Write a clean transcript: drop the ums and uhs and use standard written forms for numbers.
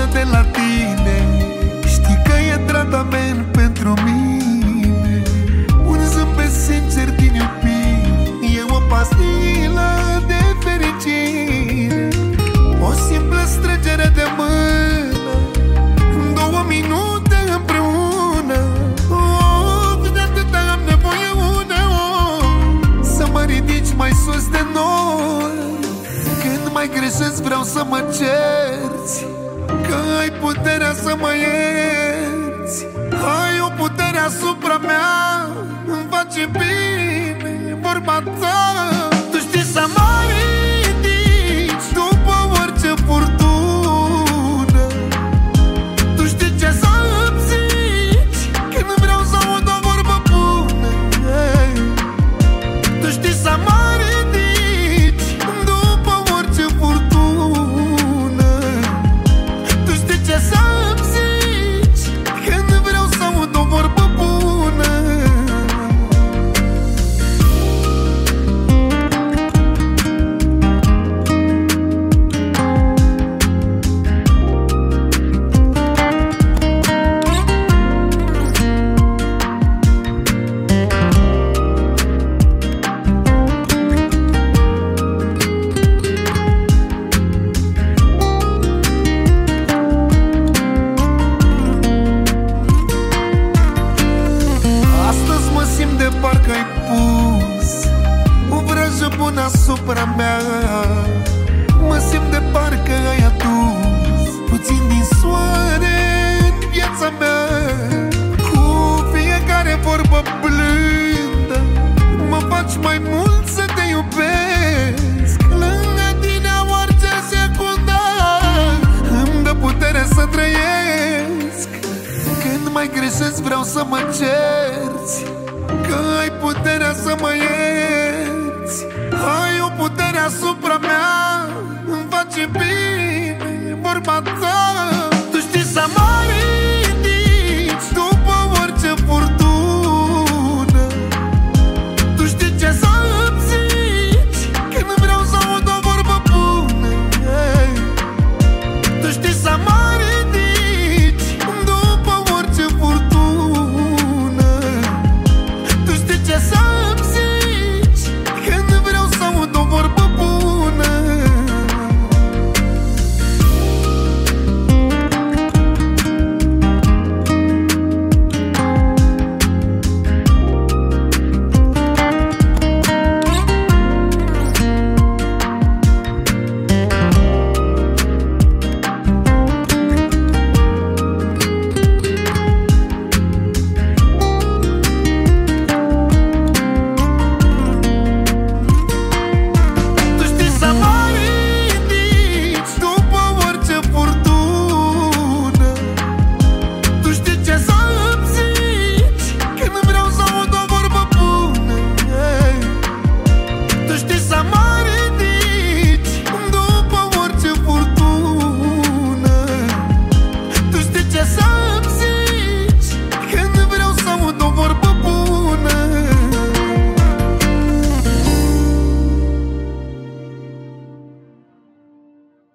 bună de la tine. Știi că e tratament pentru mine. Un zâmbet sincer din iubire e o pastilă de fericire. O simplă strângere de mână, 2 minute împreună. De atâta am nevoie uneori să mă ridici mai sus de noi. Când mai greșesc vreau să mă cerți, că ai puterea să mă ierți. Ai o putere asupra mea, îmi face bine vorba ta. Tu știi să mă ridici după orice furtună. Tu știi ce să îmi zici când vreau să aud o vorbă bună. Tu știi să mă ridici după orice furtună. Tu știi ce să îmi zici când vreau să aud o vorbă bună. Astăzi mă simt de parcă ai pus o vrajă bună asupra mea. Mă simt de parcă ai adus puțin din soare în viața mea. Cu fiecare vorbă blândă mă faci mai mult să te iubesc. Lângă tine orice secundă îmi dă putere să trăiesc. Când mai greșesc vreau să mă cerți, că ai puterea să mă ierți. Ai o putere asupra mea, îmi face bine vorba ta.